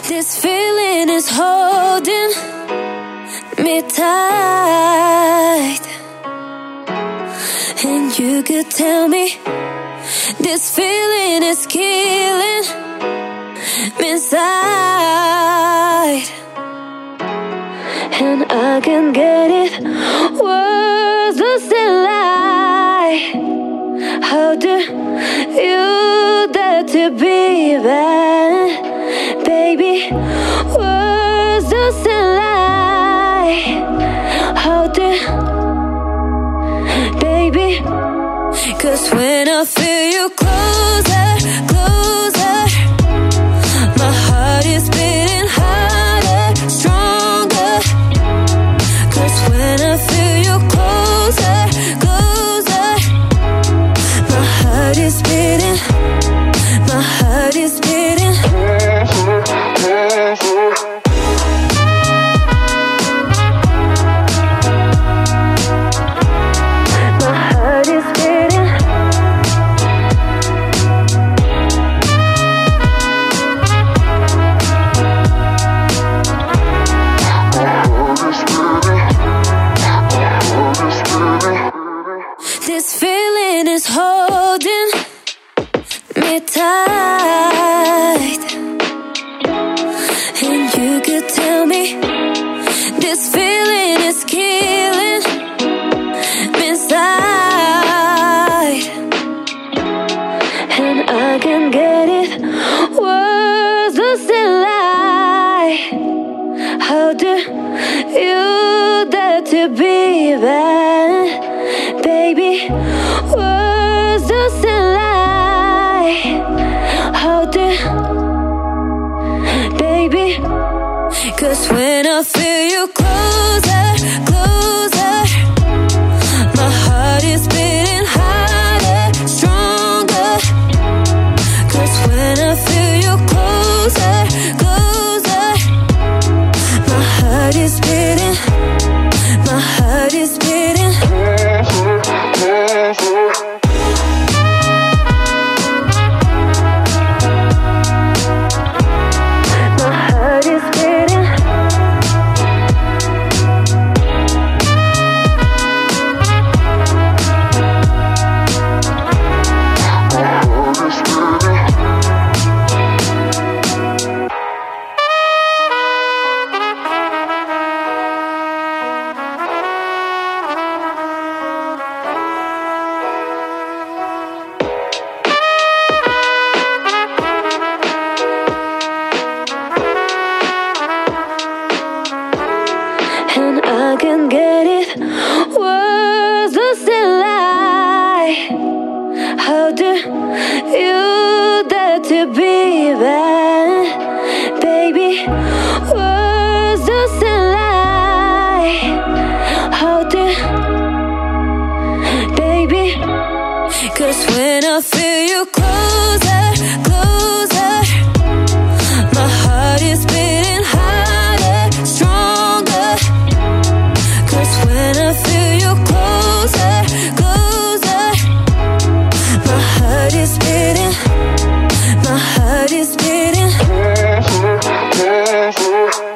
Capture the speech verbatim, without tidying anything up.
This feeling is holding me tight, and you could tell me this feeling is killing me inside, and I can get it. Words lost in lie. How do you dare to be bad? Baby, words just a lie. How do, baby? Cause when I feel you closer, closer, my heart is beating harder, stronger. Cause when I feel you closer, closer, my heart is beating, my heart is beating. This feeling is holding me tight, and you could tell me this feeling is killing me inside, and I can get it. Words lost in lie. How do you dare to be bad? Baby, words just a lie. How do, baby? Cause when I feel you closer, closer, my heart is beating harder, stronger. Cause when I feel you closer, closer, my heart is beating, my heart is beating. And I can get it. Words lost in lie. How do you dare to be bad? Baby, words lost in lie. How do, baby? Cause when I feel you closer, closer, my heart is beating harder, stronger. Cause when I feel you closer, closer, my heart is beating, my heart is beating.